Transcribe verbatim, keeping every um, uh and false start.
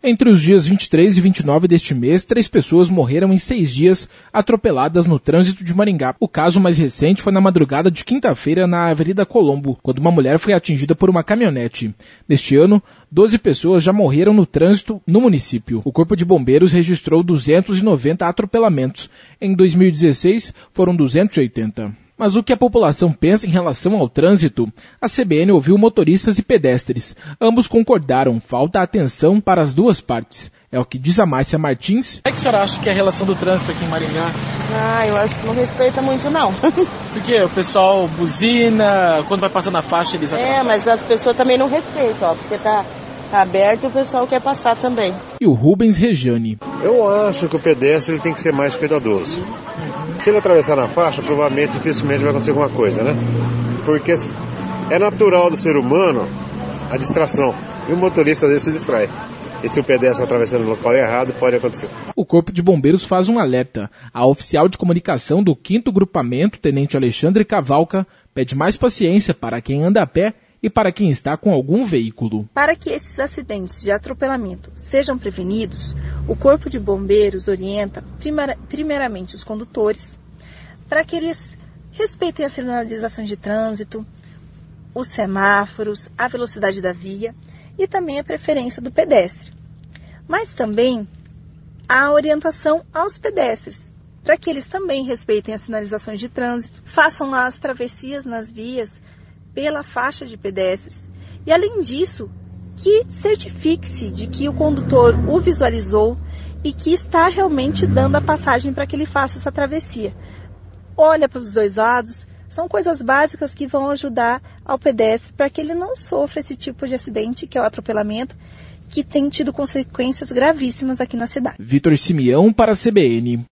Entre os dias vinte e três e vinte e nove deste mês, três pessoas morreram em seis dias atropeladas no trânsito de Maringá. O caso mais recente foi na madrugada de quinta-feira na Avenida Colombo, quando uma mulher foi atingida por uma caminhonete. Neste ano, doze pessoas já morreram no trânsito no município. O Corpo de Bombeiros registrou duzentos e noventa atropelamentos. Em dois mil e dezesseis, foram duzentos e oitenta. Mas o que a população pensa em relação ao trânsito? A C B N ouviu motoristas e pedestres. Ambos concordaram, falta atenção para as duas partes. É o que diz a Márcia Martins. O que a senhora acha que é a relação do trânsito aqui em Maringá? Ah, eu acho que não respeita muito, não. Porque o pessoal buzina, quando vai passando a faixa eles atrapalham. É, mas as pessoas também não respeitam, ó, porque tá, tá aberto e o pessoal quer passar também. E o Rubens Rejane. Eu acho que o pedestre ele tem que ser mais cuidadoso. Se ele atravessar na faixa, provavelmente, dificilmente vai acontecer alguma coisa, né? Porque é natural do ser humano a distração. E o motorista às vezes se distrai. E se o pedestre atravessando no local errado, pode acontecer. O Corpo de Bombeiros faz um alerta. A oficial de comunicação do quinto Grupamento, Tenente Alexandre Cavalca, pede mais paciência para quem anda a pé e para quem está com algum veículo. Para que esses acidentes de atropelamento sejam prevenidos, o Corpo de Bombeiros orienta primeiramente os condutores para que eles respeitem as sinalizações de trânsito, os semáforos, a velocidade da via e também a preferência do pedestre. Mas também a orientação aos pedestres, para que eles também respeitem as sinalizações de trânsito, façam as travessias nas vias pela faixa de pedestres e, além disso, que certifique-se de que o condutor o visualizou e que está realmente dando a passagem para que ele faça essa travessia. Olha para os dois lados, são coisas básicas que vão ajudar ao pedestre para que ele não sofra esse tipo de acidente, que é o atropelamento, que tem tido consequências gravíssimas aqui na cidade. Vitor Simeão para a C B N.